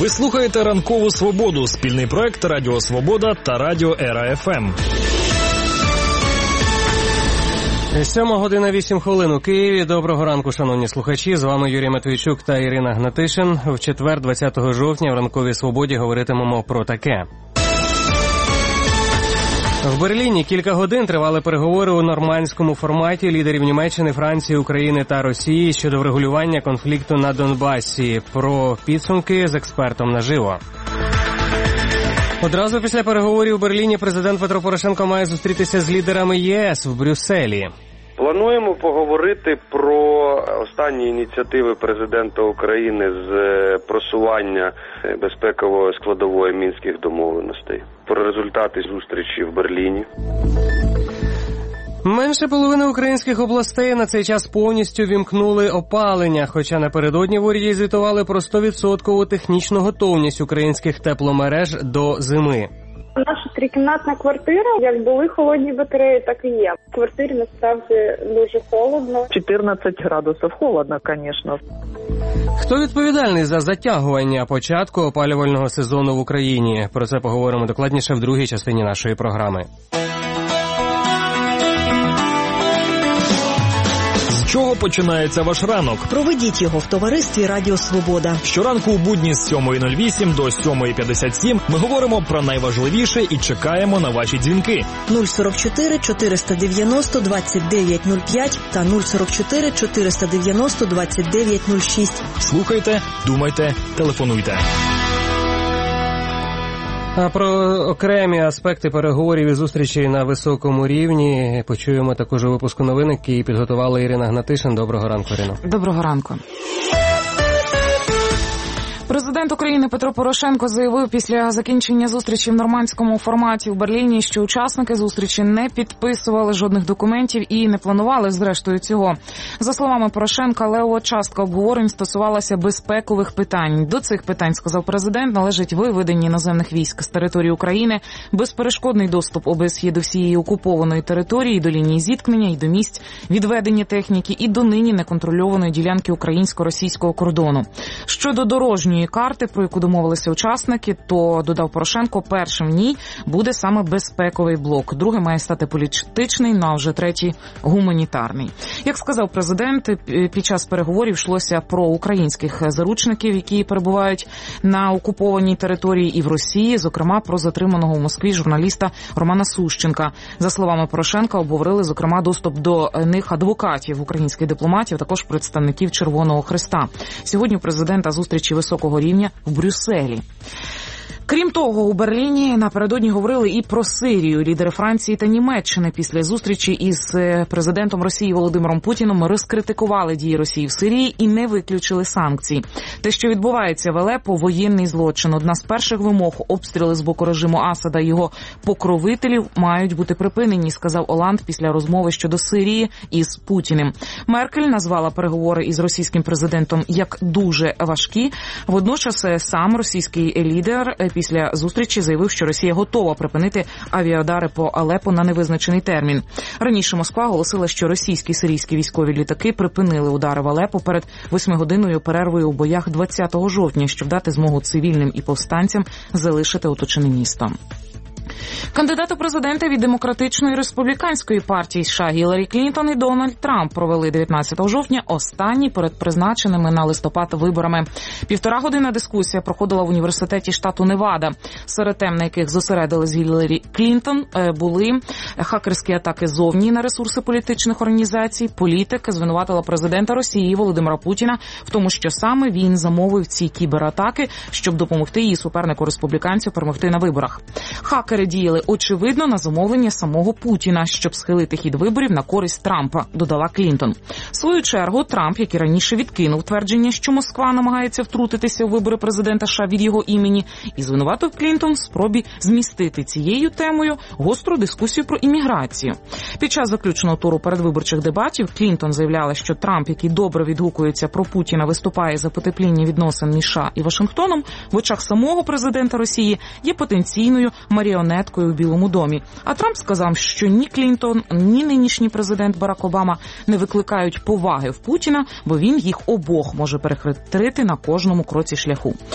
Ви слухаєте «Ранкову Свободу» – спільний проект Радіо Свобода та Радіо Ера ФМ. 7:08 у Києві. Доброго ранку, шановні слухачі. З вами Юрій Матвійчук та Ірина Гнатишин. В четвер, 20 жовтня, в «Ранковій Свободі» говоритимемо про таке. В Берліні кілька годин тривали переговори у нормандському форматі лідерів Німеччини, Франції, України та Росії щодо врегулювання конфлікту на Донбасі. Про підсумки з експертом наживо. Одразу після переговорів у Берліні президент Петро Порошенко має зустрітися з лідерами ЄС в Брюсселі. Плануємо поговорити про останні ініціативи президента України з просування безпекової складової мінських домовленостей, про результати зустрічі в Берліні. Менше половини українських областей на цей час повністю вімкнули опалення, хоча напередодні в уряді звітували про 100% технічну готовність українських тепломереж до зими. Наша трикімнатна квартира, як були холодні батареї, так і є. В квартирі насправді дуже холодно. 14 градусів холодно, звісно. Хто відповідальний за затягування початку опалювального сезону в Україні? Про це поговоримо докладніше в другій частині нашої програми. З чого починається ваш ранок? Проведіть його в товаристві Радіо Свобода. Щоранку у будні з 7:08 до 7:57 ми говоримо про найважливіше і чекаємо на ваші дзвінки. 044 490 2905 та 044 490 2906. Слухайте, думайте, телефонуйте. А про окремі аспекти переговорів і зустрічей на високому рівні почуємо також у випуску новин, які підготувала Ірина Гнатишин. Доброго ранку, Ірино. Доброго ранку. Президент України Петро Порошенко заявив після закінчення зустрічі в нормандському форматі в Берліні, що учасники зустрічі не підписували жодних документів і не планували зрештою цього. За словами Порошенка, левова частка обговорень стосувалася безпекових питань. До цих питань, сказав президент, належить виведення іноземних військ з території України, безперешкодний доступ ОБСЄ до всієї окупованої території, до лінії зіткнення і до місць відведення техніки і до нині неконтрольованої ділянки українсько-російського кордону. Щодо дорожньої карти, про яку домовилися учасники, то, додав Порошенко, першим в ній буде саме безпековий блок. Другий має стати політичний, ну а вже третій – гуманітарний. Як сказав президент, під час переговорів йшлося про українських заручників, які перебувають на окупованій території і в Росії, зокрема про затриманого в Москві журналіста Романа Сущенка. За словами Порошенка, обговорили, зокрема, доступ до них адвокатів, українських дипломатів, також представників Червоного Хреста. Сьогодні у президента зустрічі високого рівня в Брюсселі. Крім того, у Берліні напередодні говорили і про Сирію. Лідери Франції та Німеччини після зустрічі із президентом Росії Володимиром Путіним розкритикували дії Росії в Сирії і не виключили санкцій. Те, що відбувається в Алеппо – воєнний злочин. Одна з перших вимог – обстріли з боку режиму Асада і його покровителів мають бути припинені, сказав Оланд після розмови щодо Сирії із Путіним. Меркель назвала переговори із російським президентом як дуже важкі. Водночас сам російський лідер після зустрічі заявив, що Росія готова припинити авіаудари по Алеппо на невизначений термін. Раніше Москва оголосила, що російські і сирійські військові літаки припинили удари в Алеппо перед 8-годинною перервою у боях 20 жовтня, щоб дати змогу цивільним і повстанцям залишити оточене місто. Кандидати у президенти від Демократичної і Республіканської партії США Гіларі Клінтон і Дональд Трамп провели 19 жовтня останні перед призначеними на листопад виборами. 1,5 години дискусія проходила в університеті штату Невада. Серед тем, на яких зосередились Гіларі Клінтон, були хакерські атаки зовні на ресурси політичних організацій. Політик звинуватила президента Росії Володимира Путіна в тому, що саме він замовив ці кібератаки, щоб допомогти її супернику-республіканцю перемогти на виборах. Хакери діяли, очевидно, на замовлення самого Путіна, щоб схилити хід виборів на користь Трампа, додала Клінтон. В свою чергу, Трамп, який раніше відкинув твердження, що Москва намагається втрутитися у вибори президента США від його імені, і звинуватив Клінтон в спробі змістити цією темою гостру дискусію про імміграцію. Під час заключного туру передвиборчих дебатів Клінтон заявляла, що Трамп, який добре відгукується про Путіна, виступає за потепління відносин між США і Вашингтоном, в очах самого президента Росії є потенційною маріонеткою в Білому домі. А Трамп сказав, що ні Клінтон, ні нинішній президент Барак Обама не викликають поваги в Путіна, бо він їх обох може перехитрити на кожному кроці шляху.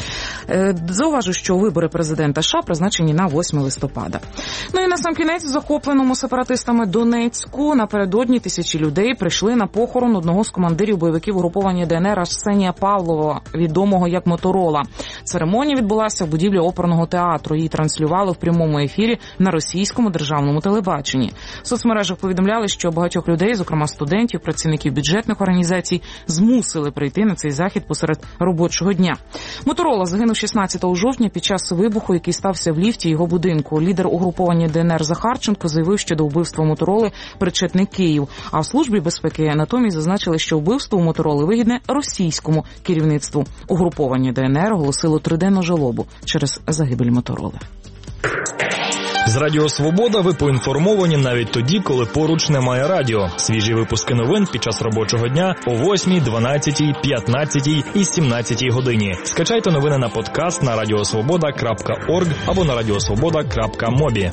Зауважу, що вибори президента США призначені на 8 листопада. Ну і насамкінець, в захопленому сепаратистами Донецьку напередодні тисячі людей прийшли на похорон одного з командирів бойовиків угруповання ДНР Арсенія Павлова, відомого як Моторола. Церемонія відбулася в будівлі оперного театру. Її транслювали в прямому ефірі на російському державному телебаченні. В соцмережах повідомляли, що багатьох людей, зокрема студентів, працівників бюджетних організацій, змусили прийти на цей захід посеред робочого дня. Моторола загинув 16 жовтня під час вибуху, який стався в ліфті його будинку. Лідер угруповання ДНР Захарченко заявив, що до вбивства Мотороли причетний Київ. А в Службі безпеки натомість зазначили, що вбивство у Мотороли вигідне російському керівництву. Угруповання ДНР оголосило 3-денну жалобу через загибель Мотороли. З Радіо Свобода ви поінформовані навіть тоді, коли поруч немає радіо. Свіжі випуски новин під час робочого дня о 8, 12, 15 і 17 годині. Скачайте новини на подкаст на radiosvoboda.org або на radiosvoboda.mobi.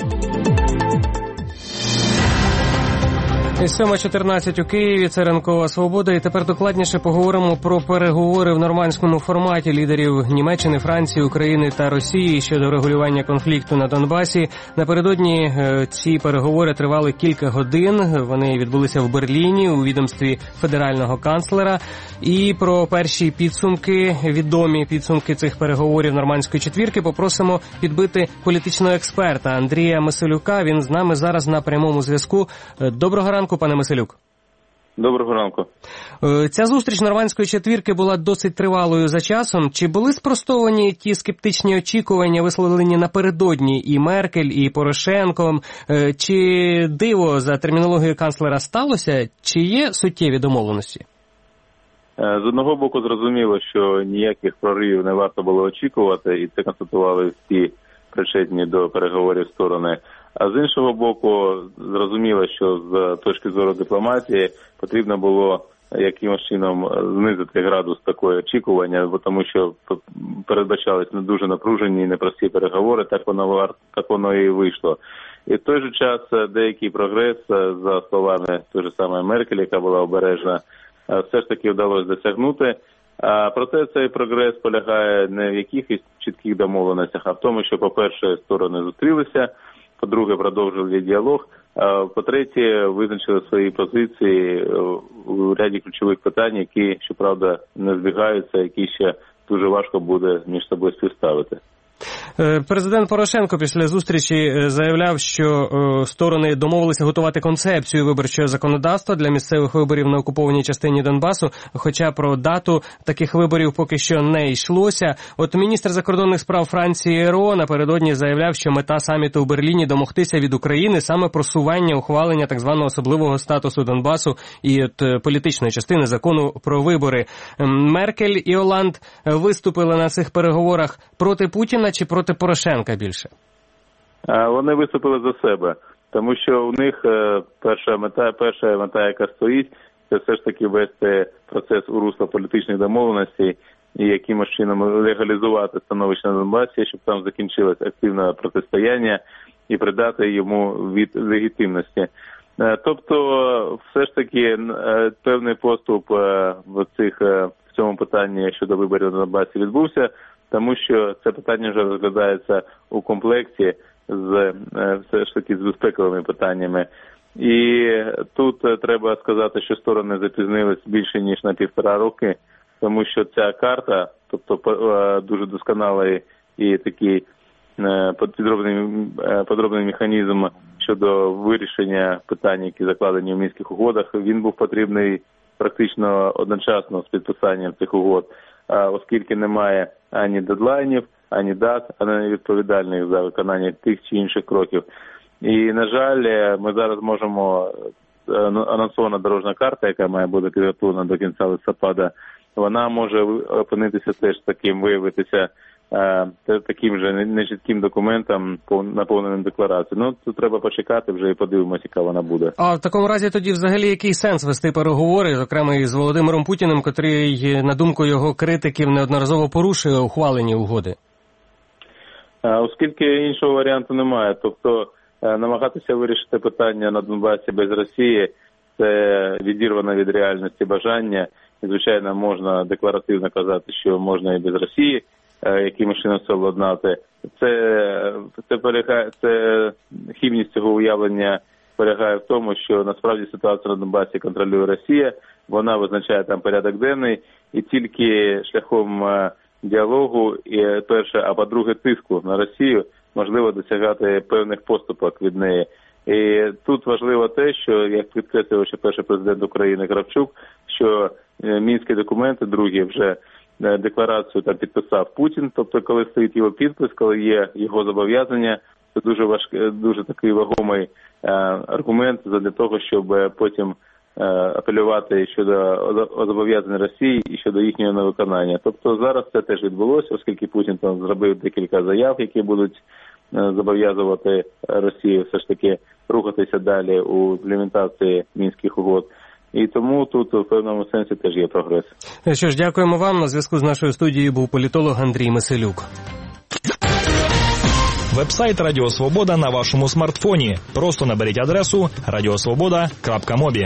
7:14 у Києві, це ранкова свобода. І тепер докладніше поговоримо про переговори в нормандському форматі лідерів Німеччини, Франції, України та Росії щодо врегулювання конфлікту на Донбасі. Напередодні ці переговори тривали кілька годин. Вони відбулися в Берліні у відомстві федерального канцлера. І про перші підсумки, відомі підсумки цих переговорів нормандської четвірки попросимо підбити політичного експерта Андрія Миселюка. Він з нами зараз на прямому зв'язку. Доброго ранку, пане Миселюк. Доброго ранку. Ця зустріч нормандської четвірки була досить тривалою за часом. Чи були спростовані ті скептичні очікування, висловлені напередодні і Меркель, і Порошенком? Чи диво за термінологією канцлера сталося? Чи є суттєві домовленості? З одного боку, зрозуміло, що ніяких проривів не варто було очікувати, і це констатували всі причетні до переговорів сторони. А з іншого боку, зрозуміло, що з точки зору дипломатії потрібно було якимось чином знизити градус такої очікування, бо тому що передбачались не дуже напружені і непрості переговори, так воно і вийшло. І в той же час деякий прогрес, за словами той же самої Меркель, яка була обережна, все ж таки вдалося досягнути. Проте цей прогрес полягає не в якихось чітких домовленостях, а в тому, що, по-перше, сторони зустрілися, по-друге, продовжили діалог, по-третє, визначили свої позиції у ряді ключових питань, які, щоправда, не збігаються, які ще дуже важко буде між собою співставити. Президент Порошенко після зустрічі заявляв, що сторони домовилися готувати концепцію виборчого законодавства для місцевих виборів на окупованій частині Донбасу, хоча про дату таких виборів поки що не йшлося. От міністр закордонних справ Франції РО напередодні заявляв, що мета саміту в Берліні домогтися від України саме просування ухвалення так званого особливого статусу Донбасу і політичної частини закону про вибори. Меркель і Оланд виступили на цих переговорах проти Путіна чи проти Порошенка більше? Вони виступили за себе, тому що у них перша мета, яка стоїть, це все ж таки вести процес у русло політичних домовленостей і якимось чином легалізувати становище на Донбасі, щоб там закінчилось активне протистояння і придати йому від легітимності. Тобто, все ж таки, певний поступ в цьому питанні щодо виборів на Донбасі відбувся, тому що це питання вже розглядається у комплекті все ж таки з безпековими питаннями. І тут треба сказати, що сторони запізнились більше ніж на 1,5 роки, тому що ця карта, тобто дуже досконалий і такий подробний механізм щодо вирішення питань, які закладені в Мінських угодах, він був потрібний практично одночасно з підписанням цих угод, оскільки немає ані дедлайнів, ані дат, ані відповідальних за виконання тих чи інших кроків. І, на жаль, ми зараз можемо, анонсована дорожня карта, яка має бути підготовлена до кінця листопада, вона може опинитися теж таким, виявитися таким же нечітким документом, наповненим декларацією. Ну, тут треба почекати вже і подивимося, яка вона буде. А в такому разі тоді взагалі який сенс вести переговори, зокрема із Володимиром Путіним, котрий, на думку його критиків, неодноразово порушує ухвалені угоди? Оскільки іншого варіанту немає. Тобто намагатися вирішити питання на Донбасі без Росії – це відірвано від реальності бажання. І, звичайно, можна декларативно казати, що можна і без Росії якимось чином це обладнати. Це хибність цього уявлення полягає в тому, що насправді ситуацію на Донбасі контролює Росія, вона визначає там порядок денний, і тільки шляхом діалогу, а по-друге, тиску на Росію, можливо досягати певних поступок від неї. І тут важливо те, що, як підкреслив ще перший президент України Кравчук, що мінські документи, другі вже декларацію там підписав Путін, тобто коли стоїть його підпис, коли є його зобов'язання, це дуже такий вагомий аргумент для того, щоб потім апелювати щодо зобов'язань Росії і щодо їхнього невиконання. Тобто зараз це теж відбулося, оскільки Путін там зробив декілька заяв, які будуть зобов'язувати Росію все ж таки рухатися далі у імплементації Мінських угод. І тому тут в певному сенсі теж є прогрес. Що ж, дякуємо вам. На зв'язку з нашою студією був політолог Андрій Миселюк. Вебсайт Радіо Свобода на вашому смартфоні. Просто наберіть адресу radiosvoboda.mobi.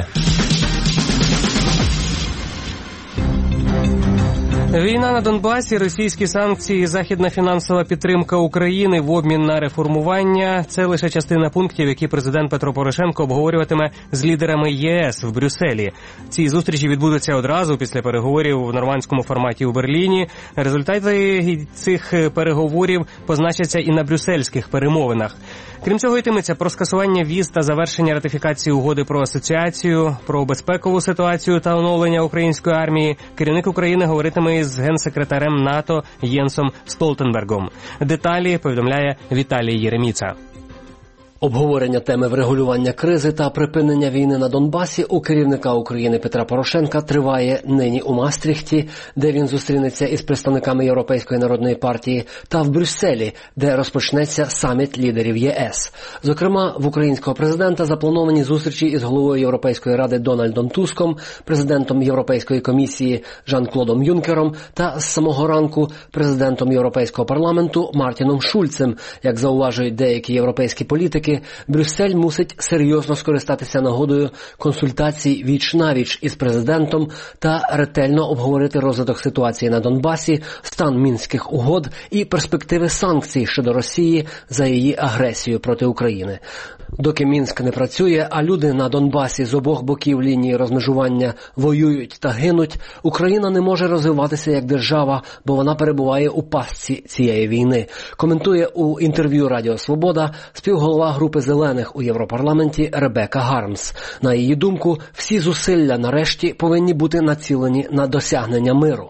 Війна на Донбасі, російські санкції, західна фінансова підтримка України в обмін на реформування – це лише частина пунктів, які президент Петро Порошенко обговорюватиме з лідерами ЄС в Брюсселі. Ці зустрічі відбудуться одразу після переговорів в нормандському форматі у Берліні. Результати цих переговорів позначаться і на брюссельських перемовинах. Крім цього, йтиметься про скасування віз та завершення ратифікації угоди про асоціацію, про безпекову ситуацію та оновлення української армії. Керівник України говоритиме із генсекретарем НАТО Єнсом Столтенбергом. Деталі повідомляє Віталій Єреміца. Обговорення теми врегулювання кризи та припинення війни на Донбасі у керівника України Петра Порошенка триває нині у Мастріхті, де він зустрінеться із представниками Європейської народної партії, та в Брюсселі, де розпочнеться саміт лідерів ЄС. Зокрема, в українського президента заплановані зустрічі із головою Європейської ради Дональдом Туском, президентом Європейської комісії Жан-Клодом Юнкером та з самого ранку президентом Європейського парламенту Мартіном Шульцем. Як зауважують деякі європейські політики, Брюссель мусить серйозно скористатися нагодою консультацій віч-навіч із президентом та ретельно обговорити розвиток ситуації на Донбасі, стан Мінських угод і перспективи санкцій щодо Росії за її агресію проти України. Доки Мінськ не працює, а люди на Донбасі з обох боків лінії розмежування воюють та гинуть, Україна не може розвиватися як держава, бо вона перебуває у пастці цієї війни. Коментує у інтерв'ю Радіо Свобода співголова групи «Зелених» у Європарламенті Ребека Гармс. На її думку, всі зусилля нарешті повинні бути націлені на досягнення миру.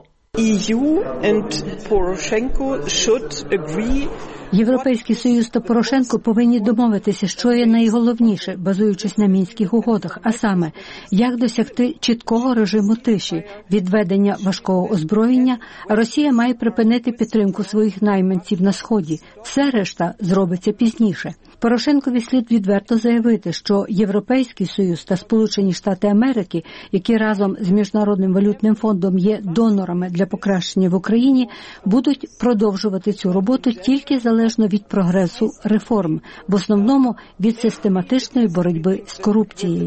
Європейський Союз та Порошенко повинні домовитися, що є найголовніше, базуючись на Мінських угодах, а саме, як досягти чіткого режиму тиші, відведення важкого озброєння, а Росія має припинити підтримку своїх найманців на Сході. Все решта зробиться пізніше. Порошенкові слід відверто заявити, що Європейський Союз та Сполучені Штати Америки, які разом з Міжнародним валютним фондом є донорами для покращення в Україні, будуть продовжувати цю роботу тільки залежно від прогресу реформ, в основному від систематичної боротьби з корупцією.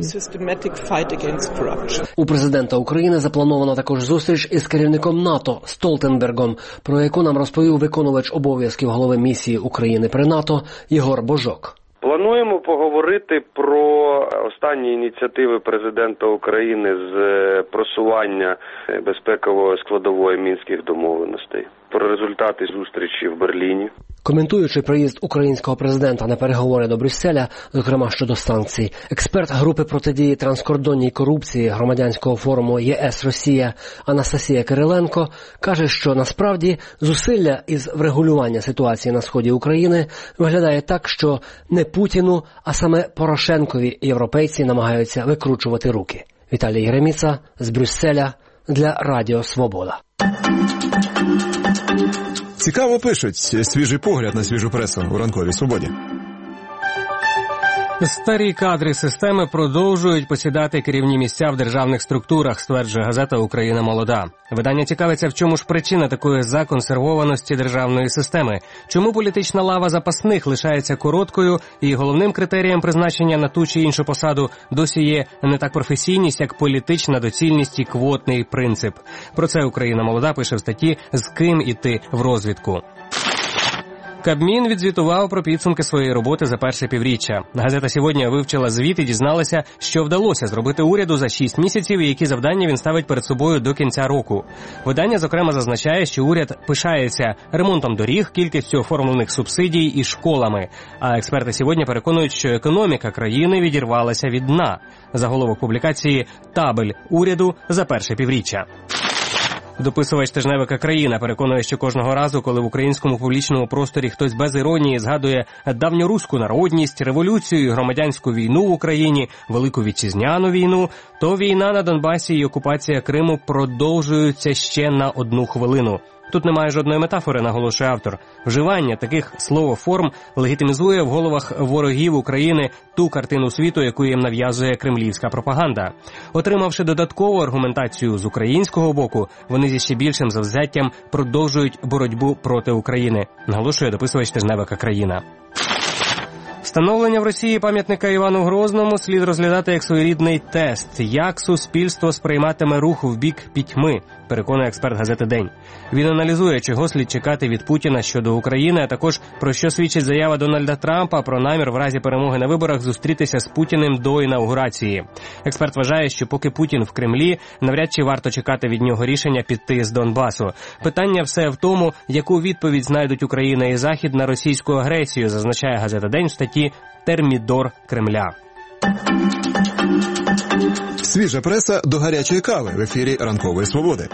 У президента України запланована також зустріч із керівником НАТО Столтенбергом, про яку нам розповів виконувач обов'язків голови місії України при НАТО Єгор Божок. Плануємо поговорити про останні ініціативи президента України з просування безпекової складової Мінських домовленостей, про результати зустрічі в Берліні. Коментуючи приїзд українського президента на переговори до Брюсселя, зокрема щодо санкцій, експерт групи протидії транскордонній корупції громадянського форуму ЄС-Росія Анастасія Кириленко каже, що насправді зусилля із врегулювання ситуації на сході України виглядає так, що не Путіну, а саме Порошенкові європейці намагаються викручувати руки. Віталій Єреміца з Брюсселя для Радіо Свобода. Цікаво пишуть. Свіжий погляд на свіжу пресу у ранковій свободі. Старі кадри системи продовжують посідати керівні місця в державних структурах, стверджує газета «Україна молода». Видання цікавиться, в чому ж причина такої законсервованості державної системи, чому політична лава запасних лишається короткою і головним критерієм призначення на ту чи іншу посаду досі є не так професійність, як політична доцільність і квотний принцип. Про це «Україна молода» пише в статті «З ким іти в розвідку». Кабмін відзвітував про підсумки своєї роботи за перше півріччя. Газета «Сьогодні» вивчила звіт і дізналася, що вдалося зробити уряду за 6 місяців і які завдання він ставить перед собою до кінця року. Видання, зокрема, зазначає, що уряд пишається ремонтом доріг, кількістю оформлених субсидій і школами. А експерти «Сьогодні» переконують, що економіка країни відірвалася від дна. Заголовок публікації «Табель уряду за перше півріччя». Дописувач тижневика «Країна» переконує, що кожного разу, коли в українському публічному просторі хтось без іронії згадує давньоруську народність, революцію і громадянську війну в Україні, Велику Вітчизняну війну, то війна на Донбасі і окупація Криму продовжуються ще на 1 хвилину. Тут немає жодної метафори, наголошує автор. Вживання таких словоформ легітимізує в головах ворогів України ту картину світу, яку їм нав'язує кремлівська пропаганда. Отримавши додаткову аргументацію з українського боку, вони зі ще більшим завзяттям продовжують боротьбу проти України, наголошує дописувач тижневика «Країна». Встановлення в Росії пам'ятника Івану Грозному слід розглядати як своєрідний тест, як суспільство сприйматиме рух в бік пітьми, переконує експерт газети «День». Він аналізує, чого слід чекати від Путіна щодо України, а також про що свідчить заява Дональда Трампа про намір в разі перемоги на виборах зустрітися з Путіним до інаугурації. Експерт вважає, що поки Путін в Кремлі, навряд чи варто чекати від нього рішення піти з Донбасу. Питання все в тому, яку відповідь знайдуть Україна і Захід на російську агресію, зазначає газета «День» в статті «Термідор Кремля». Свіжа преса до гарячої кави в ефірі «Ранкової свободи».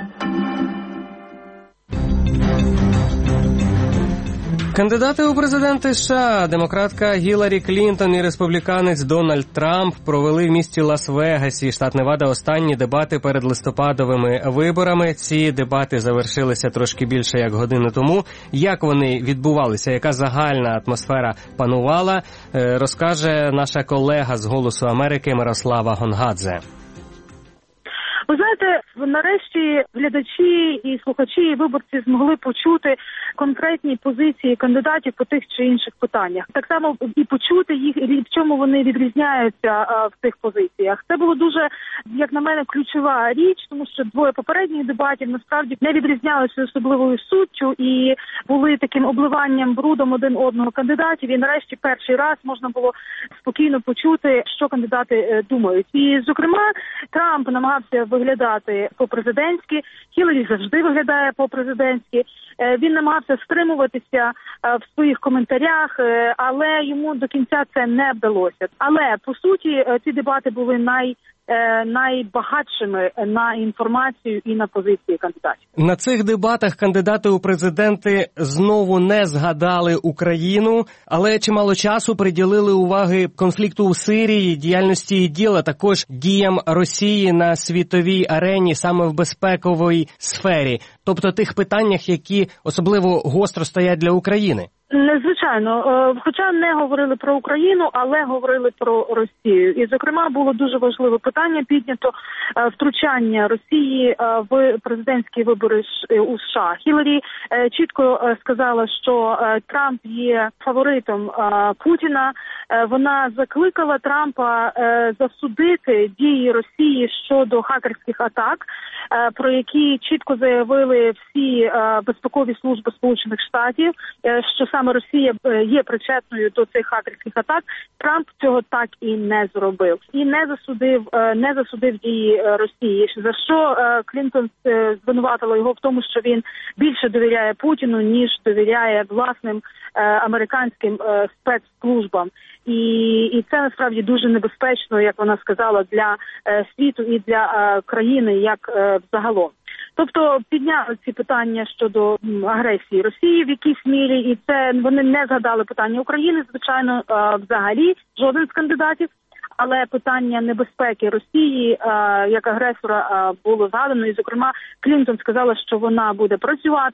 Кандидати у президенти США, демократка Гіларі Клінтон і республіканець Дональд Трамп провели в місті Лас-Вегасі, штат Невада, останні дебати перед листопадовими виборами. Ці дебати завершилися трошки більше як годину тому. Як вони відбувалися, яка загальна атмосфера панувала, розкаже наша колега з «Голосу Америки» Мирослава Гонгадзе. Ви знаєте, нарешті глядачі і слухачі, і виборці змогли почути конкретні позиції кандидатів по тих чи інших питаннях. Так само і почути їх, і в чому вони відрізняються в цих позиціях. Це було дуже, як на мене, ключова річ, тому що двоє попередніх дебатів насправді не відрізнялися особливою суттю і були таким обливанням брудом один одного кандидатів. І нарешті перший раз можна було спокійно почути, що кандидати думають. І, зокрема, Трамп намагався виглядати по-президентськи, Хіларі завжди виглядає по-президентськи. Він намагався стримуватися в своїх коментарях, але йому до кінця це не вдалося. Але, по суті, ці дебати були найбагатшими на інформацію і на позиції кандидатів. На цих дебатах кандидати у президенти знову не згадали Україну, але чимало часу приділили уваги конфлікту у Сирії, діяльності ІДІЛ, а також діям Росії на світовій арені саме в безпековій сфері, тобто тих питаннях, які особливо гостро стоять для України. Звичайно, хоча не говорили про Україну, але говорили про Росію. І, зокрема, було дуже важливе питання піднято втручання Росії в президентські вибори у США. Хіларі чітко сказала, що Трамп є фаворитом Путіна. Вона закликала Трампа засудити дії Росії щодо хакерських атак, про які чітко заявили всі безпекові служби Сполучених Штатів, що саме Росія є причетною до цих хакерських атак. Трамп цього так і не зробив. І не засудив дії Росії. За що Клінтон звинуватила його в тому, що він більше довіряє Путіну, ніж довіряє власним американським спецслужбам. І це насправді дуже небезпечно, як вона сказала, для світу і для країни як загалом. Тобто підняли ці питання щодо агресії Росії в якійсь мірі, і це вони не згадали питання України, звичайно, взагалі жоден з кандидатів. Але питання небезпеки Росії як агресора було згадано. І, зокрема, Клінтон сказала, що вона буде працювати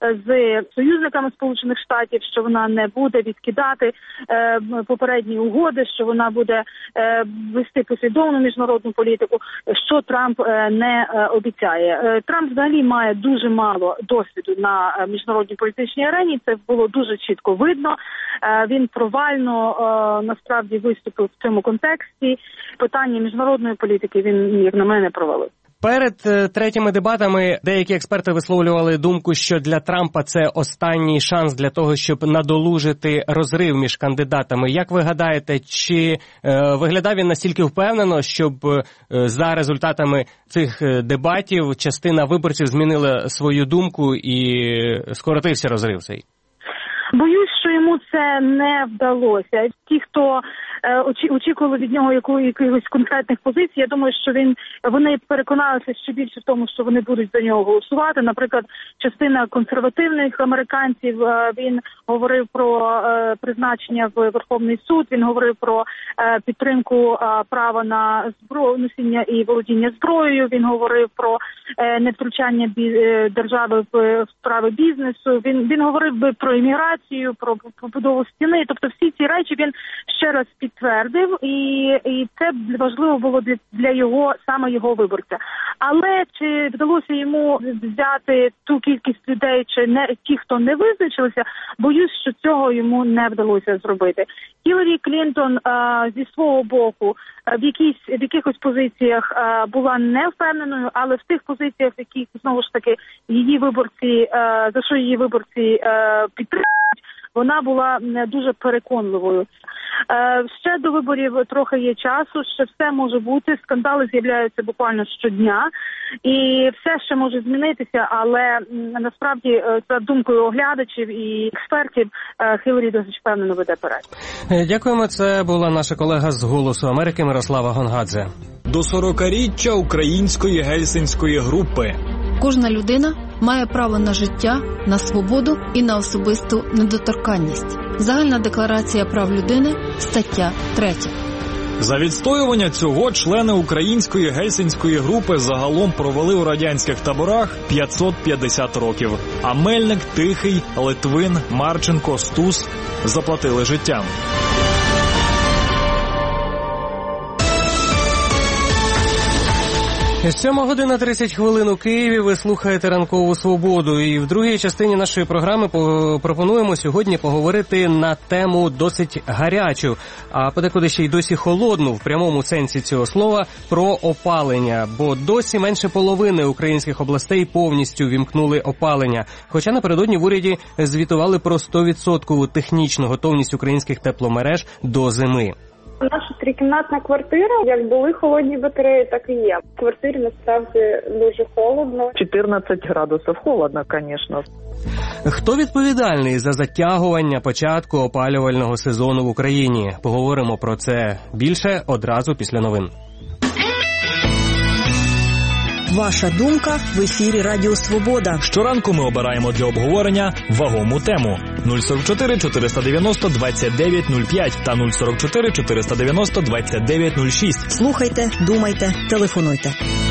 з союзниками Сполучених Штатів, що вона не буде відкидати попередні угоди, що вона буде вести послідовну міжнародну політику, що Трамп не обіцяє. Трамп взагалі має дуже мало досвіду на міжнародній політичній арені, це було дуже чітко видно. Він провально насправді виступив в цьому контексті. Питання міжнародної політики він, як на мене, провалив. Перед третіми дебатами деякі експерти висловлювали думку, що для Трампа це останній шанс для того, щоб надолужити розрив між кандидатами. Як ви гадаєте, чи виглядав він настільки впевнено, щоб за результатами цих дебатів частина виборців змінила свою думку і скоротився розрив цей? Боюсь, що йому це не вдалося. Ті, хто очікували від нього якихось конкретних позицій, я думаю, що вони переконалися ще більше в тому, що вони будуть за нього голосувати. Наприклад, частина консервативних американців, він говорив про призначення в Верховний суд, він говорив про підтримку права на носіння і володіння зброєю, він говорив про невтручання держави в справи бізнесу, він говорив би про імміграцію, про побудову стіни. Тобто всі ці речі він ще раз підтвердив, і це важливо було для саме його виборця. Але чи вдалося йому взяти ту кількість людей, чи не ті, хто не визначилися, боюсь, що цього йому не вдалося зробити. Хіларі Клінтон зі свого боку в якихось позиціях була не впевненою, але в тих позиціях, в яких, знову ж таки, її виборці, за що її виборці підтримують, вона була дуже переконливою. Ще до виборів трохи є часу, ще все може бути, скандали з'являються буквально щодня, і все ще може змінитися, але насправді, за думкою оглядачів і експертів, Хіларі досить впевнено веде перед. Дякуємо, це була наша колега з «Голосу Америки» Мирослава Гонгадзе. До 40-річчя української гельсінської групи. Кожна людина має право на життя, на свободу і на особисту недоторканність. Загальна декларація прав людини, стаття 3. За відстоювання цього члени української гельсінської групи загалом провели у радянських таборах 550 років. А Мельник, Тихий, Литвин, Марченко, Стус заплатили життям. 7:30 у Києві. Ви слухаєте «Ранкову свободу». І в другій частині нашої програми пропонуємо сьогодні поговорити на тему досить гарячу, а подекуди ще й досі холодну в прямому сенсі цього слова, про опалення. Бо досі менше половини українських областей повністю вімкнули опалення. Хоча напередодні в уряді звітували про 100% технічну готовність українських тепломереж до зими. Наша трикімнатна квартира, як були холодні батареї, так і є. В квартирі насправді дуже холодно. 14 градусів холодно, звісно. Хто відповідальний за затягування початку опалювального сезону в Україні? Поговоримо про це більше одразу після новин. Ваша думка в ефірі Радіо Свобода. Щоранку ми обираємо для обговорення вагому тему. 044 490 2905 та 044 490 2906. Слухайте, думайте, телефонуйте.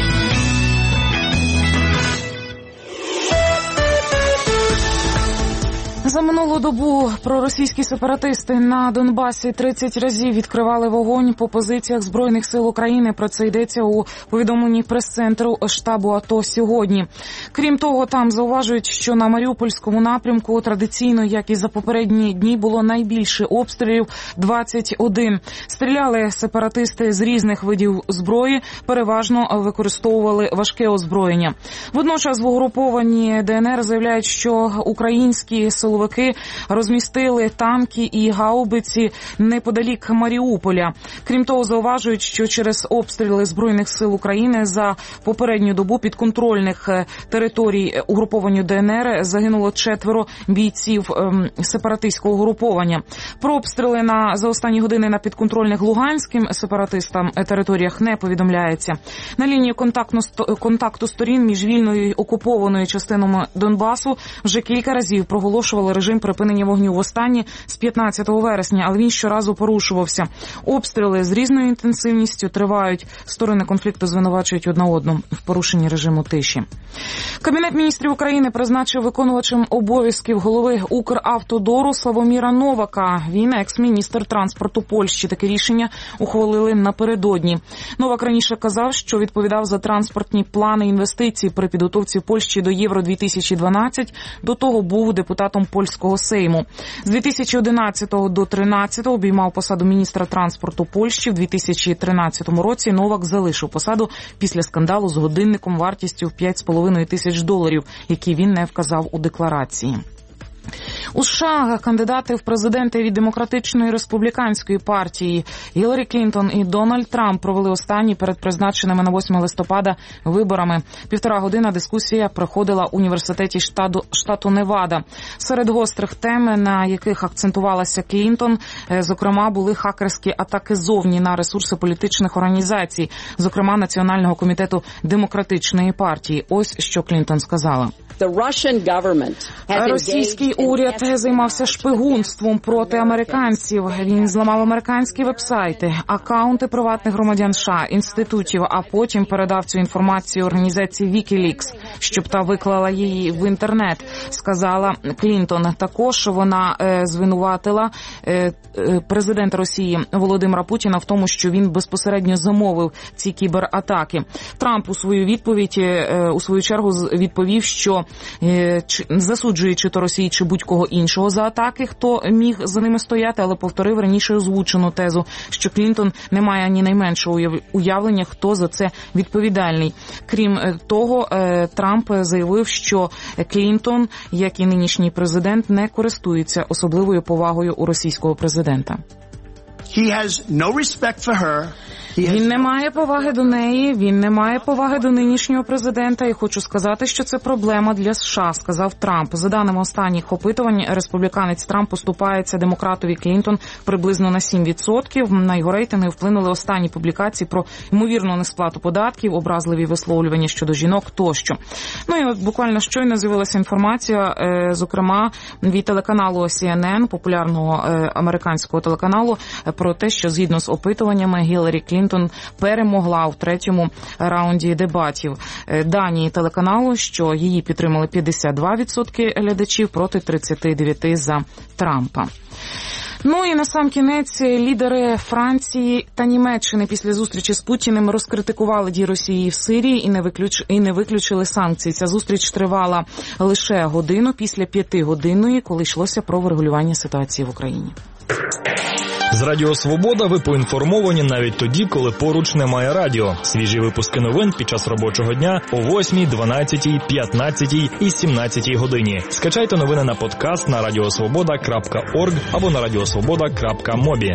За минулу добу проросійські сепаратисти на Донбасі 30 разів відкривали вогонь по позиціях Збройних сил України. Про це йдеться у повідомленні прес-центру штабу АТО сьогодні. Крім того, там зауважують, що на Маріупольському напрямку традиційно, як і за попередні дні, було найбільше обстрілів – 21. Стріляли сепаратисти з різних видів зброї, переважно використовували важке озброєння. Водночас в угрупованні ДНР заявляють, що українські силовики розмістили танки і гаубиці неподалік Маріуполя. Крім того, зауважують, що через обстріли Збройних сил України за попередню добу підконтрольних територій угрупованню ДНР загинуло 4 бійців сепаратистського угруповання. Про обстріли за останні години на підконтрольних луганським сепаратистам територіях не повідомляється. На лінії контакту сторін між вільною і окупованою частинами Донбасу вже кілька разів проголошували підписували режим припинення вогню востаннє з 15 вересня, але він щоразу порушувався. Обстріли з різною інтенсивністю тривають. Сторони конфлікту звинувачують одна одну в порушенні режиму тиші. Кабінет міністрів України призначив виконувачем обов'язків голови Укравтодору Славоміра Новака. Він екс-міністр транспорту Польщі. Таке рішення ухвалили напередодні. Новак раніше казав, що відповідав за транспортні плани інвестицій при підготовці Польщі до Євро-2012. До того був депутатом польського Сейму. З 2011 до 2013 обіймав посаду міністра транспорту Польщі. В 2013 році Новак залишив посаду після скандалу з годинником вартістю в $5,5 тисяч, який він не вказав у декларації. У США кандидати в президенти від Демократичної республіканської партії Гіларі Клінтон і Дональд Трамп провели останні перед призначеними на 8 листопада виборами. 1,5 години дискусія проходила в університеті штату Невада. Серед гострих тем, на яких акцентувалася Клінтон, зокрема, були хакерські атаки зовні на ресурси політичних організацій, зокрема Національного комітету Демократичної партії. Ось що Клінтон сказала. Російський уряд займався шпигунством проти американців. Він зламав американські вебсайти, акаунти приватних громадян США, інститутів, а потім передав цю інформацію організації WikiLeaks, щоб та виклала її в інтернет, сказала Клінтон. Також вона звинуватила президента Росії Володимира Путіна в тому, що він безпосередньо замовив ці кібератаки. Трамп у свою чергу відповів, що засуджує чи то Росії, чи будь-кого іншого за атаки, хто міг за ними стояти, але повторив раніше озвучену тезу, що Клінтон не має ні найменшого уявлення, хто за це відповідальний. Крім того, Трамп заявив, що Клінтон, як і нинішній президент, не користується особливою повагою у російського президента. Він не має поваги до неї, він не має поваги до нинішнього президента, і хочу сказати, що це проблема для США, сказав Трамп. За даними останніх опитувань, республіканець Трамп поступається демократові Клінтон приблизно на 7%. На його рейтинги вплинули останні публікації про ймовірну несплату податків, образливі висловлювання щодо жінок тощо. Ну і от буквально щойно з'явилася інформація, зокрема, від телеканалу CNN, популярного американського телеканалу, про те, що згідно з опитуваннями Гіларі Клінтон перемогла у третьому раунді дебатів. Дані телеканалу, що її підтримали 52% глядачів проти 39% за Трампа. Ну і насамкінець лідери Франції та Німеччини після зустрічі з Путіним розкритикували дії Росії в Сирії і не виключили санкції. Ця зустріч тривала лише годину після 5-годинної, коли йшлося про врегулювання ситуації в Україні. З Радіо Свобода ви поінформовані навіть тоді, коли поруч немає радіо. Свіжі випуски новин під час робочого дня о 8, 12, 15 і 17 годині. Скачайте новини на подкаст на radiosvoboda.org або на radiosvoboda.mobi.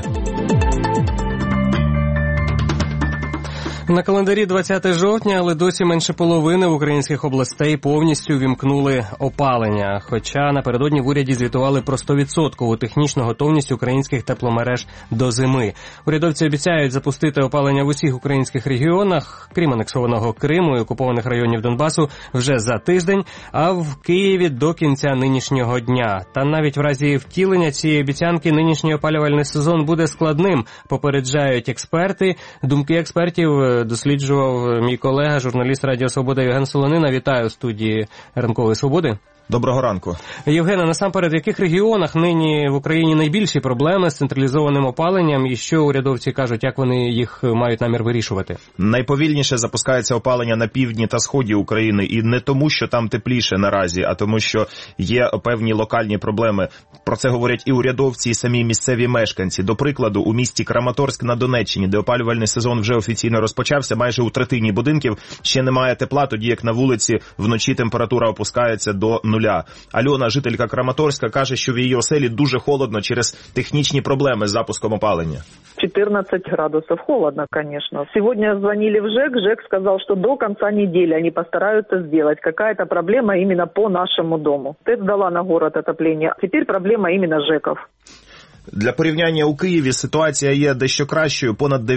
На календарі 20 жовтня, але досі менше половини українських областей повністю вімкнули опалення. Хоча напередодні в уряді звітували про 100% технічну готовність українських тепломереж до зими. Урядовці обіцяють запустити опалення в усіх українських регіонах, крім анексованого Криму і окупованих районів Донбасу, вже за тиждень, а в Києві до кінця нинішнього дня. Та навіть в разі втілення цієї обіцянки нинішній опалювальний сезон буде складним, попереджають експерти. Думки експертів досліджував мій колега, журналіст Радіо Свобода Євген Солонина. Вітаю у студії Ранкової Свободи. Доброго ранку. Євгене, насамперед, в яких регіонах нині в Україні найбільші проблеми з централізованим опаленням і що урядовці кажуть, як вони їх мають намір вирішувати? Найповільніше запускається опалення на півдні та сході України, і не тому, що там тепліше наразі, а тому, що є певні локальні проблеми. Про це говорять і урядовці, і самі місцеві мешканці. До прикладу, у місті Краматорськ на Донеччині, де опалювальний сезон вже офіційно розпочався, майже у третині будинків ще немає тепла, тоді як на вулиці вночі температура опускається до нуля. Альона, жителька Краматорська, каже, що в її оселі дуже холодно через технічні проблеми з запуском опалення. 14 градусов. Холодно, конечно. Сегодня звонили в ЖЭК. ЖЭК сказал, что до конца недели они постараются сделать. Какая-то проблема именно по нашему дому. ТЭЦ дала на город отопление. Теперь проблема именно ЖЭКов. Для порівняння у Києві ситуація є дещо кращою. Понад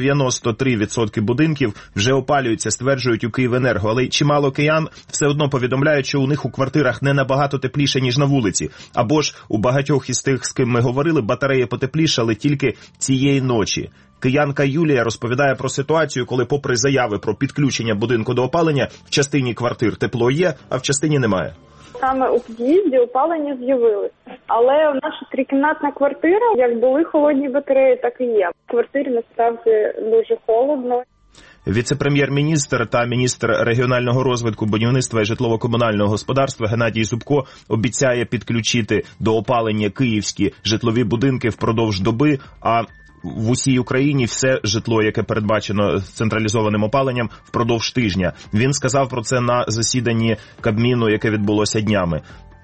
93% будинків вже опалюються, стверджують у Київенерго. Але чимало киян все одно повідомляють, що у них у квартирах не набагато тепліше, ніж на вулиці. Або ж у багатьох із тих, з ким ми говорили, батареї потеплішали тільки цієї ночі. Киянка Юлія розповідає про ситуацію, коли попри заяви про підключення будинку до опалення, в частині квартир тепло є, а в частині немає. Саме у під'їзді опалення з'явилося. Але наша трикімнатна квартира, як були холодні батареї, так і є. В квартирі насправді дуже холодно. Віце-прем'єр-міністр та міністр регіонального розвитку, будівництва і житлово-комунального господарства Геннадій Зубко обіцяє підключити до опалення київські житлові будинки впродовж доби, а в усій Україні все житло, яке передбачено централізованим опаленням, впродовж тижня. Він сказав про це на засіданні Кабміну, яке відбулося днями.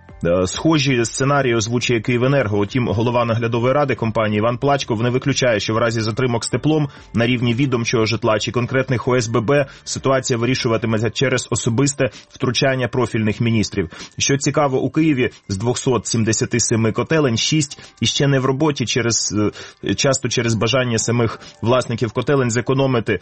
Схожі сценарії озвучує Київенерго. Утім, голова наглядової ради компанії Іван Плачков не виключає, що в разі затримок з теплом на рівні відомчого житла чи конкретних ОСББ ситуація вирішуватиметься через особисте втручання профільних міністрів. Що цікаво, у Києві з 277 котелень 6 іще не в роботі часто через бажання самих власників котелень зекономити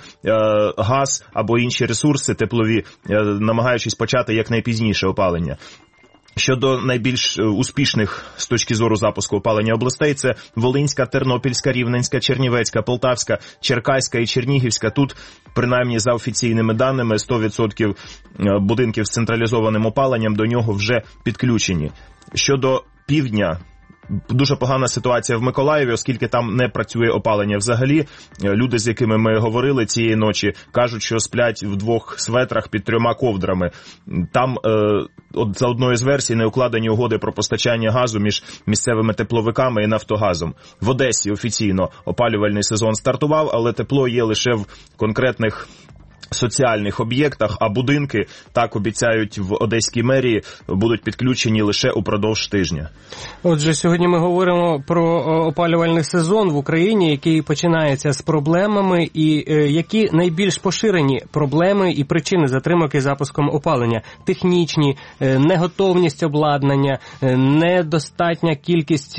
газ або інші ресурси теплові, намагаючись почати якнайпізніше опалення. Щодо найбільш успішних з точки зору запуску опалення областей, це Волинська, Тернопільська, Рівненська, Чернівецька, Полтавська, Черкаська і Чернігівська. Тут, принаймні за офіційними даними, 100% будинків з централізованим опаленням до нього вже підключені. Щодо півдня, дуже погана ситуація в Миколаєві, оскільки там не працює опалення взагалі. Люди, з якими ми говорили цієї ночі, кажуть, що сплять в 2 светрах під 3 ковдрами. Там, за одною з версій, не укладені угоди про постачання газу між місцевими тепловиками і Нафтогазом. В Одесі офіційно опалювальний сезон стартував, але тепло є лише в конкретних соціальних об'єктах, а будинки, так обіцяють в Одеській мерії, будуть підключені лише упродовж тижня. Отже, сьогодні ми говоримо про опалювальний сезон в Україні, який починається з проблемами, і які найбільш поширені проблеми і причини затримок із запуском опалення. Технічні, неготовність обладнання, недостатня кількість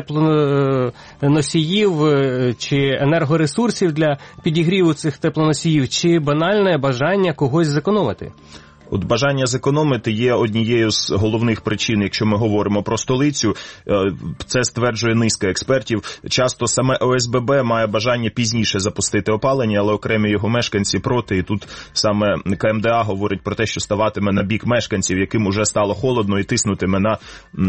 теплоносіїв чи енергоресурсів для підігріву цих теплоносіїв, чи банальне бажання когось зекономити. От бажання зекономити є однією з головних причин, якщо ми говоримо про столицю. Це стверджує низка експертів. Часто саме ОСББ має бажання пізніше запустити опалення, але окремі його мешканці проти. І тут саме КМДА говорить про те, що ставатиме на бік мешканців, яким уже стало холодно, і тиснутиме на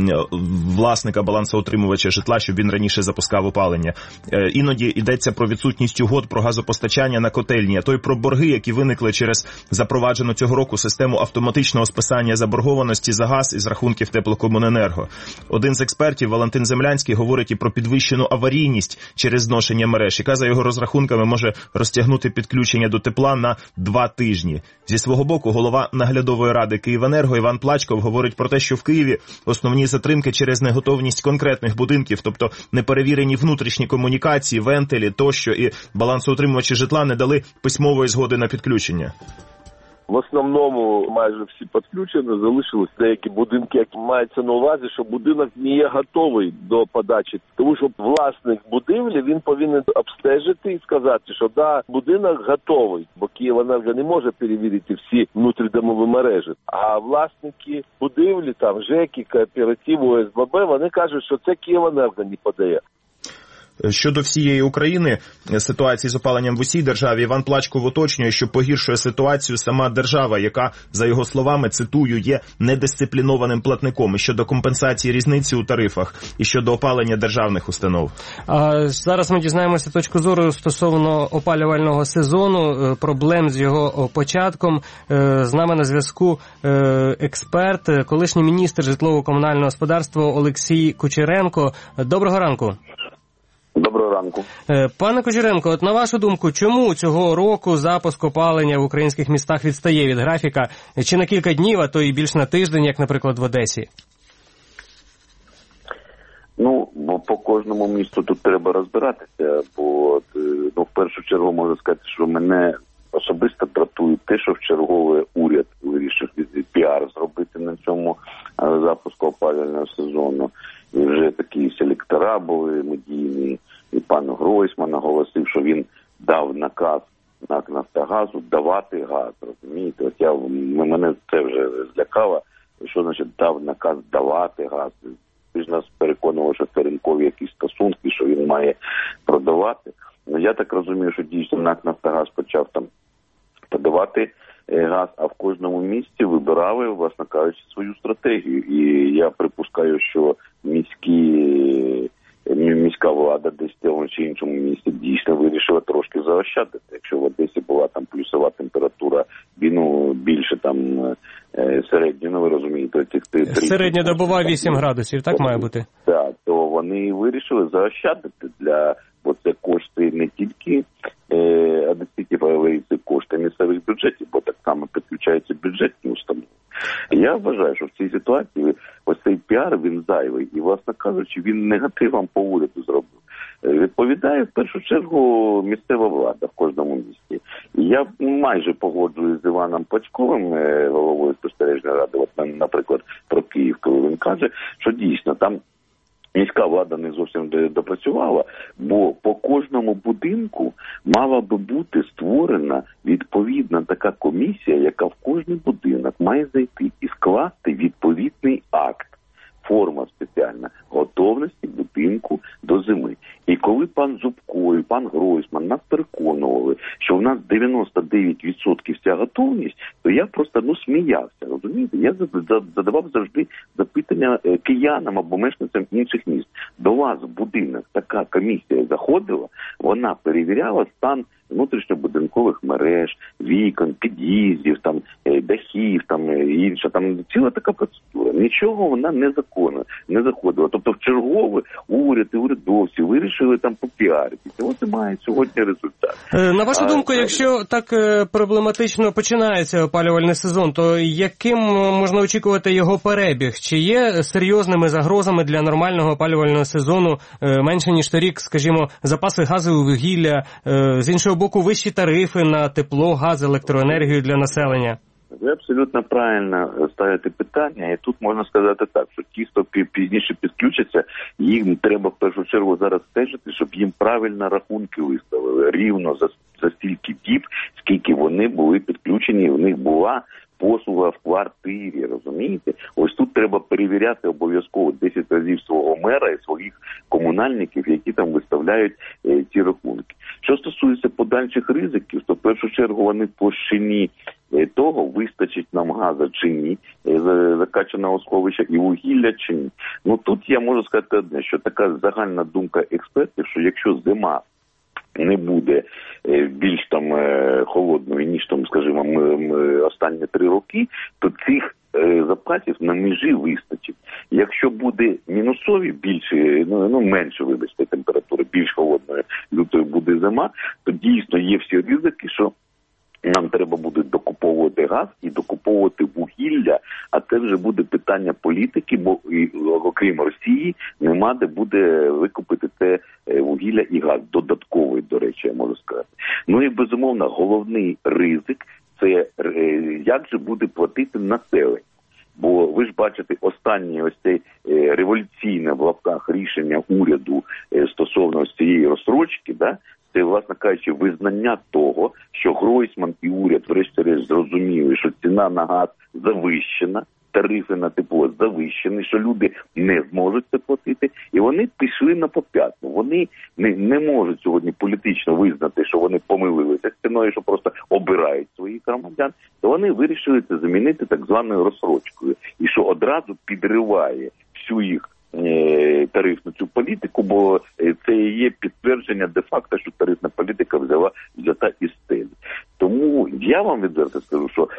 власника балансоутримувача житла, щоб він раніше запускав опалення. Іноді йдеться про відсутність угод про газопостачання на котельні, а то й про борги, які виникли через запроваджену цього року систему автоматичного списання заборгованості за газ із рахунків теплокомуненерго. Один з експертів, Валентин Землянський, говорить і про підвищену аварійність через зношення мереж, яка за його розрахунками може розтягнути підключення до тепла на 2 тижні. Зі свого боку, голова наглядової ради Київенерго Іван Плачков говорить про те, що в Києві основні затримки через неготовність конкретних будинків, тобто неперевірені внутрішні комунікації, вентилі тощо, і балансоутримувачі житла не дали письмової згоди на підключення. В основному майже всі підключені, залишились деякі будинки, які мається на увазі, що будинок не є готовий до подачі. Тому що власник будівлі, він повинен обстежити і сказати, що да, будинок готовий, бо Київенерго не може перевірити всі внутрідомові мережі. А власники будівлі, там ЖЕКи, кооперативи, ОСББ, вони кажуть, що це Київенерго не подає. Щодо всієї України, ситуації з опаленням в усій державі, Іван Плачков уточнює, що погіршує ситуацію сама держава, яка, за його словами, цитую, є недисциплінованим платником і щодо компенсації різниці у тарифах, і щодо опалення державних установ. Зараз ми дізнаємося точку зору стосовно опалювального сезону, проблем з його початком. З нами на зв'язку експерт, колишній міністр житлово-комунального господарства Олексій Кучеренко. Доброго ранку. Доброго ранку. Пане Кучеренко, от на вашу думку, чому цього року запуск опалення в українських містах відстає від графіка чи на кілька днів, а то і більш на тиждень, як, наприклад, в Одесі? Бо по кожному місту тут треба розбиратися, бо в першу чергу можу сказати, що мене особисто дратує те, що вчерговий уряд вирішив піар зробити на цьому запуску опалювального сезону. вже такі селектора були медійні, і пан Гройсман наголосив, що він дав наказ НАК «Нафтогазу» давати газ, розумієте? От мене це вже злякало, що значить дав наказ давати газ. Ти ж нас переконував, що це ринкові якісь стосунки, що він має продавати. Ну, я так розумію, що дійсно НАК «Нафтогаз» почав там подавати газ, а в кожному місті вибирали, власне кажучи, свою стратегію. І я припускаю, що міська влада десь в тому чи іншому місті дійсно вирішила трошки заощадити. Якщо в Одесі була там плюсова температура, більше там середньо, ви розумієте, середньодобова 8 градусів, так має бути? Так, то вони вирішили заощадити бо це кошти не тільки одеситів, але й це кошти місцевих бюджетів, бо так само підключаються бюджетні установи. Я вважаю, що в цій ситуації ось цей піар, він зайвий. І, власне кажучи, він негативом по уряду зробив. Відповідає, в першу чергу, місцева влада в кожному місті. І я майже погоджуюсь з Іваном Пачковим, головою спостережної ради, от, наприклад, про Київ, коли він каже, що дійсно там міська влада не зовсім допрацювала, бо по кожному будинку мала би бути створена відповідна така комісія, яка в кожний будинок має зайти і скласти відповідний акт, форма спеціальна, готовності будинку до зими. І коли пан Зубко і пан Гройсман нас переконували, що в нас 99% вся готовність, то я просто сміявся, розумієте? Я задавав завжди запитання киянам або мешканцям інших міст. До вас в будинок така комісія заходила, вона перевіряла стан внутрішньобудинкових мереж, вікон, під'їздів, там, дахів, там, інша, там ціла така процедура. Нічого вона не заходила. Тобто в чергове уряд і урядовці вирішили там попіаритися. Ось і має сьогодні результат. На вашу думку, якщо так проблематично починається опалювальний сезон, то яким можна очікувати його перебіг? Чи є серйозними загрозами для нормального опалювального сезону менше, ніж торік, скажімо, запаси газу, вугілля, з іншого боку, вищі тарифи на тепло, газ, електроенергію для населення? Ви абсолютно правильно ставите питання, і тут можна сказати так, що ті, хто пізніше підключаться, їм треба в першу чергу зараз стежити, щоб їм правильно рахунки виставили, рівно за стільки діб, скільки вони були підключені, і в них була послуга в квартирі, розумієте? Ось тут треба перевіряти обов'язково 10 разів свого мера і своїх комунальників, які там виставляють ці рахунки. Що стосується подальших ризиків, то в першу чергу вони в площині того, вистачить нам газу чи ні, закачаного сховища, і вугілля чи ні. Ну тут я можу сказати одне, що така загальна думка експертів, що якщо зима не буде більш там холодною, ніж там, скажімо, останні 3 роки, то цих запасів на межі вистачить. Якщо буде мінусові більше, менше, вибачте, температури, більш холодною лютою буде зима, то дійсно є всі ризики, що нам треба буде докуповувати газ і докуповувати вугілля, а це вже буде питання політики, бо окрім Росії нема де буде викупити це вугілля і газ. Додатковий, до речі, я можу сказати. Ну і безумовно, головний ризик – це як же буде платити населення. Бо ви ж бачите останнє ось це революційне в лапках рішення уряду стосовно цієї розстрочки, да? Це, власне кажучи, визнання того, що Гройсман і уряд врешті-решт зрозуміли, що ціна на газ завищена, тарифи на тепло завищені, що люди не зможуть це платити, і вони пішли на поп'ятну. Вони не можуть сьогодні політично визнати, що вони помилилися з ціною, що просто обирають своїх громадян, то вони вирішили це замінити так званою розстрочкою, і що одразу підриває всю їх тарифну цю політику, бо це і є підтвердження де-факто, що тарифна політика взята із стелі. Тому я вам відверто скажу, що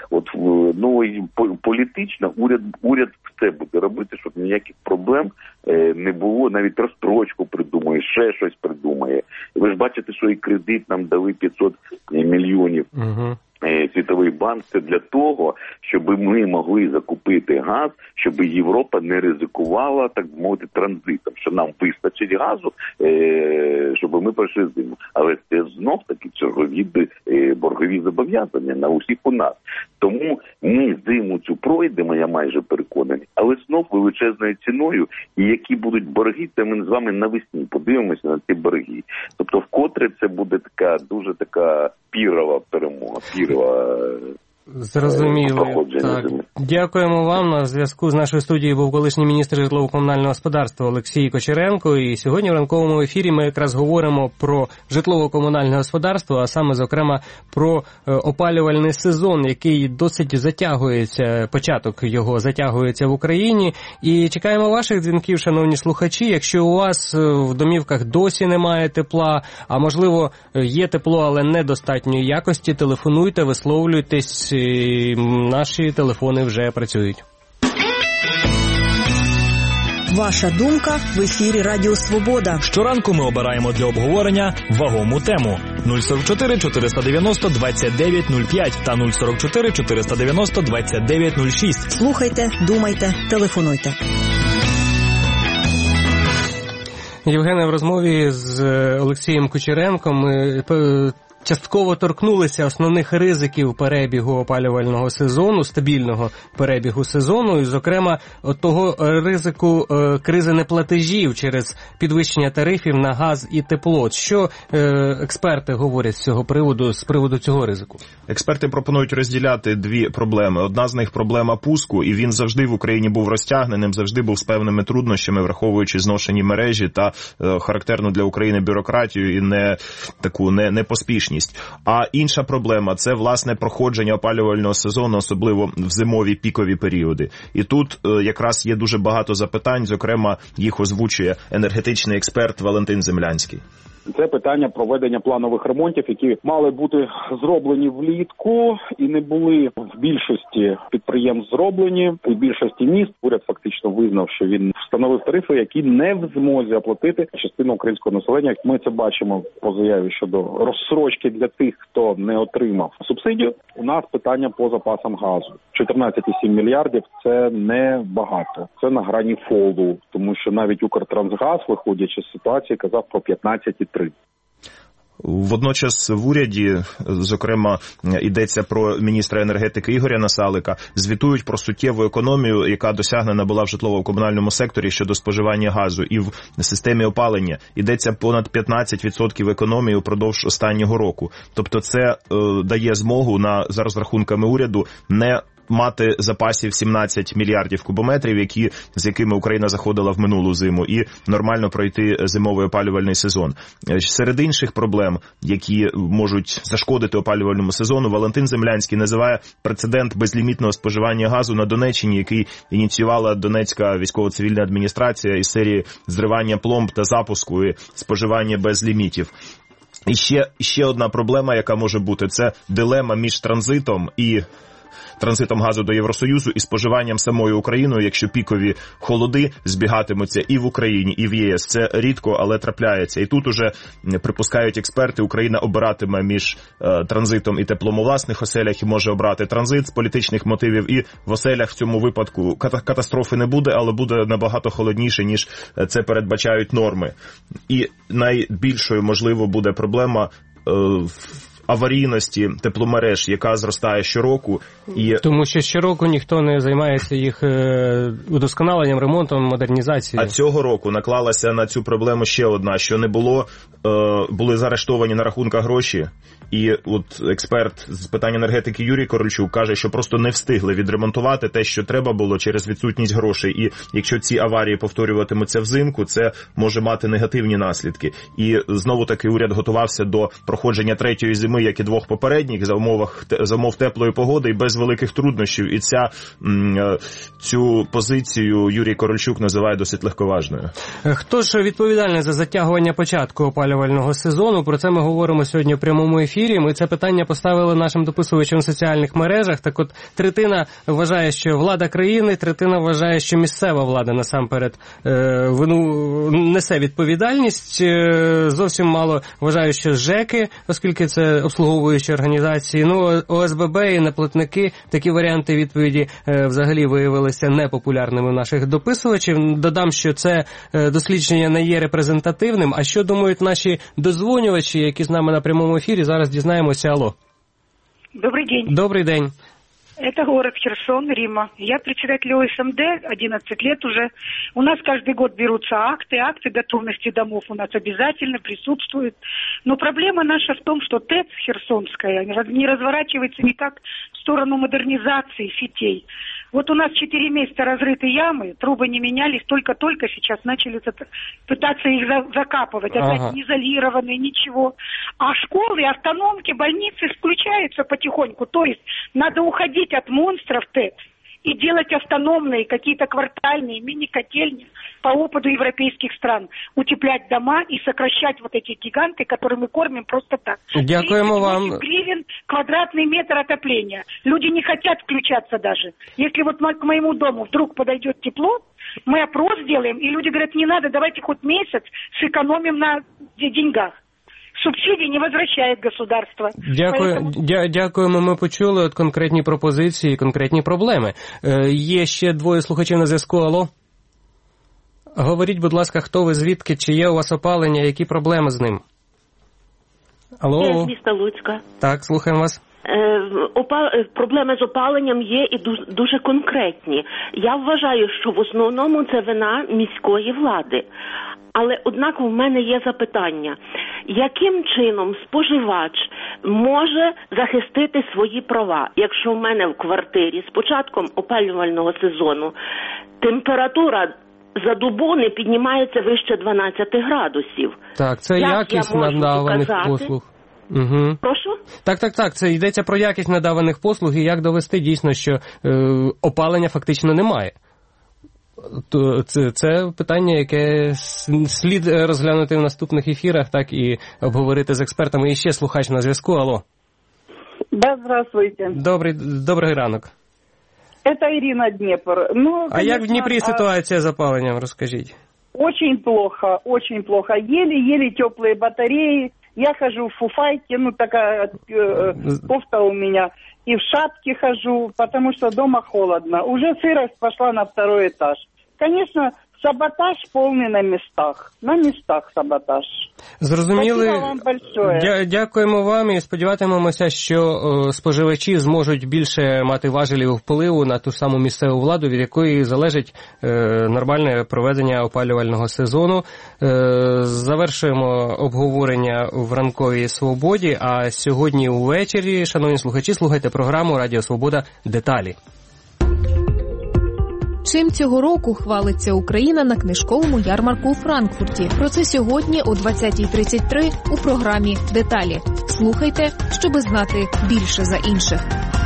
політично уряд все буде робити, щоб ніяких проблем не було, навіть розстрочку придумає, ще щось придумає. Ви ж бачите, що і кредит нам дали 500 мільйонів Світовий банк, це для того, щоб ми могли закупити газ, щоб Європа не ризикувала, так мовити, транзитом, що нам вистачить газу, щоб ми пройшли зиму. Але це знов-таки чергові боргові зобов'язання на усіх у нас. Тому ми зиму цю пройдемо, я майже переконаний, але знов величезною ціною, і які будуть борги, це ми з вами навесні подивимося на ці борги. Тобто вкотре це буде така, дуже така пірова перемога, Зрозуміло. Так. Дякуємо вам. На зв'язку з нашою студією був колишній міністр житлово-комунального господарства Олексій Кочеренко. І сьогодні в ранковому ефірі ми якраз говоримо про житлово-комунальне господарство, а саме, зокрема, про опалювальний сезон, який досить затягується, початок його затягується в Україні. І чекаємо ваших дзвінків, шановні слухачі. Якщо у вас в домівках досі немає тепла, а можливо є тепло, але недостатньої якості, телефонуйте, висловлюйтесь. Наші телефони вже працюють. Ваша думка в ефірі Радіо Свобода. Щоранку ми обираємо для обговорення вагому тему. 044 490 2905 та 044 490 2906. Слухайте, думайте, телефонуйте. Євгене, в розмові з Олексієм Кучеренком ми частково торкнулися основних ризиків перебігу опалювального сезону, стабільного перебігу сезону, і, зокрема, от того ризику кризи неплатежів через підвищення тарифів на газ і тепло. Що експерти говорять з цього приводу, з приводу цього ризику? Експерти пропонують розділяти дві проблеми. Одна з них – проблема пуску, і він завжди в Україні був розтягненим, завжди був з певними труднощами, враховуючи зношені мережі та характерну для України бюрократію і непоспішність. А інша проблема – це, власне, проходження опалювального сезону, особливо в зимові пікові періоди. І тут якраз є дуже багато запитань, зокрема, їх озвучує енергетичний експерт Валентин Землянський. Це питання проведення планових ремонтів, які мали бути зроблені влітку і не були в більшості підприємств зроблені. У більшості міст уряд фактично визнав, що він встановив тарифи, які не в змозі оплатити частину українського населення. Ми це бачимо по заяві щодо розстрочки для тих, хто не отримав субсидію. У нас питання по запасам газу. 14,7 мільярдів – це не багато. Це на грані фолду, тому що навіть Укртрансгаз, виходячи з ситуації, казав про 15,3. Водночас в уряді, зокрема, йдеться про міністра енергетики Ігоря Насалика, звітують про суттєву економію, яка досягнена була в житлово-комунальному секторі щодо споживання газу. І в системі опалення йдеться понад 15% економії упродовж останнього року. Тобто це дає змогу, за розрахунками уряду, не мати запасів 17 мільярдів кубометрів, з якими Україна заходила в минулу зиму, і нормально пройти зимовий опалювальний сезон. Серед інших проблем, які можуть зашкодити опалювальному сезону, Валентин Землянський називає прецедент безлімітного споживання газу на Донеччині, який ініціювала Донецька військово-цивільна адміністрація із серії зривання пломб та запуску і споживання без лімітів. І ще одна проблема, яка може бути, це дилема між транзитом газу до Євросоюзу і споживанням самою Україною, якщо пікові холоди збігатимуться і в Україні, і в ЄС. Це рідко, але трапляється. І тут уже, припускають експерти, Україна обиратиме між транзитом і теплом у власних оселях і може обрати транзит з політичних мотивів. І в оселях в цьому випадку катастрофи не буде, але буде набагато холодніше, ніж це передбачають норми. І найбільшою, можливо, буде проблема аварійності тепломереж, яка зростає щороку. Тому що щороку ніхто не займається їх удосконаленням, ремонтом, модернізацією. А цього року наклалася на цю проблему ще одна, що не були заарештовані на рахунках гроші. І от експерт з питань енергетики Юрій Корольчук каже, що просто не встигли відремонтувати те, що треба було через відсутність грошей. І якщо ці аварії повторюватимуться взимку, це може мати негативні наслідки. І знову-таки уряд готувався до проходження третьої зими, як і двох попередніх, за умов теплої погоди і без великих труднощів. І цю позицію Юрій Корольчук називає досить легковажною. Хто ж відповідальний за затягування початку опалювального сезону? Про це ми говоримо сьогодні в прямому ефірі. Ми це питання поставили нашим дописувачам в соціальних мережах. Так от, третина вважає, що влада країни, третина вважає, що місцева влада насамперед несе відповідальність. Зовсім мало вважають, що ЖЕКи, оскільки це обслуговуючі організації. Ну, ОСББ і неплатники, такі варіанти відповіді взагалі виявилися непопулярними в наших дописувачів. Додам, що це дослідження не є репрезентативним. А що думають наші дозвонювачі, які з нами на прямому ефірі? Зараз дізнаємося. Алло. Добрый день. Добрый день. Это город Херсон, Рима. Я председатель ОСМД, 11 лет уже. У нас каждый год берутся акты готовности домов у нас обязательно присутствуют. Но проблема наша в том, что ТЭЦ Херсонская не разворачивается никак в сторону модернизации сетей. Вот у нас 4 месяца разрыты ямы, трубы не менялись, только-только сейчас начали пытаться их закапывать. Опять не изолированные, ничего. А школы, автономки, больницы включаются потихоньку. То есть надо уходить от монстров ТЭЦ и делать автономные, какие-то квартальные, мини-котельни по опыту европейских стран. Утеплять дома и сокращать вот эти гиганты, которые мы кормим просто так. Дякуємо вам. 38 гривен квадратный метр отопления. Люди не хотят включаться даже. Если вот к моему дому вдруг подойдет тепло, мы опрос сделаем, и люди говорят, не надо, давайте хоть месяц сэкономим на деньгах. Субсидії не возвращає государство. Дякуємо, ми почули конкретні пропозиції, конкретні проблеми. Є ще двоє слухачів на зв'язку. Алло. Говоріть, будь ласка, хто ви, звідки, чи є у вас опалення, які проблеми з ним? Алло. Я з міста Луцька. Так, слухаємо вас. Проблеми з опаленням є і дуже конкретні. Я вважаю, що в основному це вина міської влади. Але, однак, в мене є запитання. Яким чином споживач може захистити свої права, якщо в мене в квартирі з початком опалювального сезону температура за добу не піднімається вище 12 градусів? Так, це якість надаваних послуг. Угу. Прошу? Так, це йдеться про якість надаваних послуг і як довести дійсно, що опалення фактично немає. Це питання, яке слід розглянути в наступних ефірах, так і обговорити з експертами. І ще слухач на зв'язку. Алло. Да, здравствуйте. Добрий ранок. Это Ирина, Днепр. Ну, а як в Дніпрі ситуація з опаленням, розкажіть? Очень плохо, очень плохо. Еле-еле теплые батареи. Я хожу в фуфайке, ну такая кофта у меня, и в шапке хожу, потому что дома холодно. Уже сырость пошла на 2-й этаж. Конечно, саботаж полный на местах. На местах саботаж. Зрозуміли. Спасибо вам большое. Дякуємо вам і сподіватимемося, що споживачі зможуть більше мати важелів впливу на ту саму місцеву владу, від якої залежить нормальне проведення опалювального сезону. Завершуємо обговорення в ранковій свободі, а сьогодні увечері, шановні слухачі, слухайте програму «Радіо Свобода. Деталі». Чим цього року хвалиться Україна на книжковому ярмарку у Франкфурті? Про це сьогодні о 20:33 у програмі «Деталі». Слухайте, щоби знати більше за інших.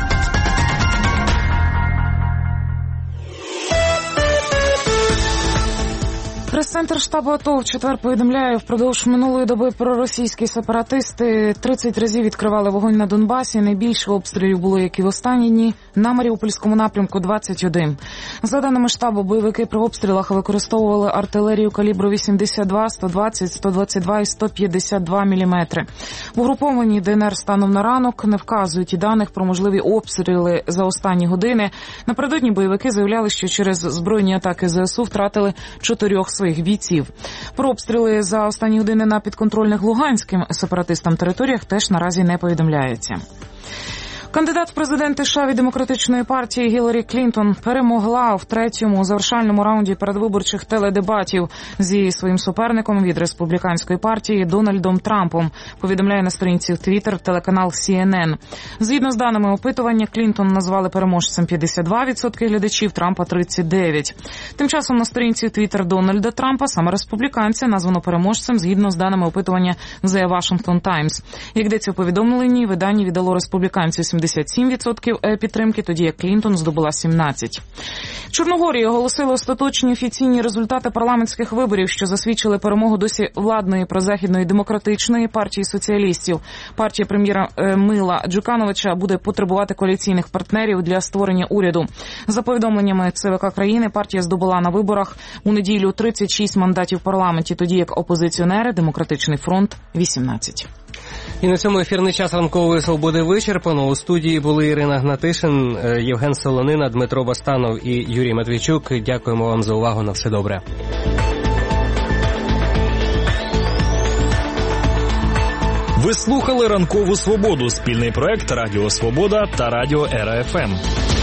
Прес-центр штабу АТО в четвер повідомляє, впродовж минулої доби проросійські сепаратисти 30 разів відкривали вогонь на Донбасі. Найбільше обстрілів було, як і в останні дні, на Маріупольському напрямку 21. За даними штабу, бойовики при обстрілах використовували артилерію калібру 82, 120, 122 і 152 мм. В угрупованні ДНР станом на ранок не вказують і даних про можливі обстріли за останні години. Напередодні бойовики заявляли, що через збройні атаки ЗСУ втратили 4 своїх бійців. Про обстріли за останні години на підконтрольних луганським сепаратистам територіях теж наразі не повідомляється. Кандидат в президенти США від Демократичної партії Гіларі Клінтон перемогла в третьому завершальному раунді передвиборчих теледебатів зі своїм суперником від Республіканської партії Дональдом Трампом, повідомляє на сторінці в Твіттер телеканал CNN. Згідно з даними опитування, Клінтон назвали переможцем 52% глядачів, Трампа – 39%. Тим часом на сторінці в Твіттер Дональда Трампа саме республіканця названо переможцем згідно з даними опитування The Washington Times. Як йдеться у повідомленні, видання віддало республіканцю 77% підтримки, тоді як Клінтон здобула 17%. В Чорногорії оголосили остаточні офіційні результати парламентських виборів, що засвідчили перемогу досі владної прозахідної демократичної партії соціалістів. Партія прем'єра Мила Джукановича буде потребувати коаліційних партнерів для створення уряду. За повідомленнями ЦВК країни, партія здобула на виборах у неділю 36 мандатів в парламенті, тоді як опозиціонери Демократичний фронт – 18. І на цьому ефірний час ранкової свободи вичерпано. У студії були Ірина Гнатишин, Євген Солонина, Дмитро Бастанов і Юрій Матвійчук. Дякуємо вам за увагу. На все добре. Ви слухали «Ранкову свободу» – спільний проект Радіо Свобода та Радіо РФМ.